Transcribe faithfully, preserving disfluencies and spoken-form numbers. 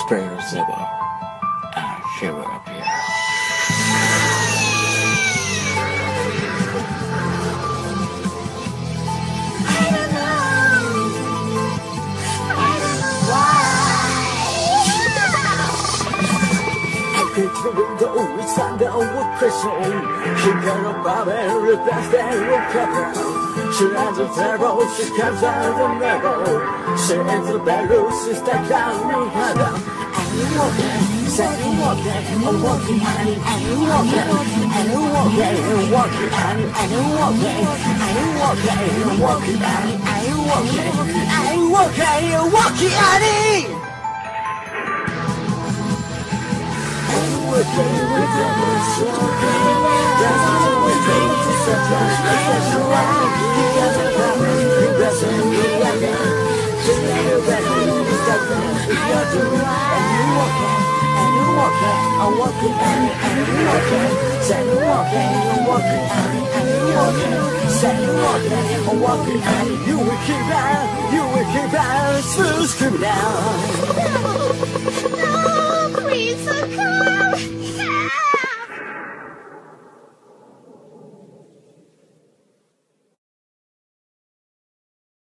City, and she will appear. The window is under a crystal. She got a barbell, that's their couple. She has a terror, she comes out of the middle. She enters the bedroom, she steps down in her down. And walking, saying walking, and walking, and and walking, and walking, and walking, and and walking, and walking, and walking, and and walking, and walking, and walking, and we're playing with the music, dancing with pain to such a special life. Together, we're dancing together. Together, we're dancing together. And you walking, and you walking, I'm walking, and and you walking. Say you walking, I'm walking, and and you walking. Say you walking, I'm walking, and you will keep out, you will keep out, smooth screaming down.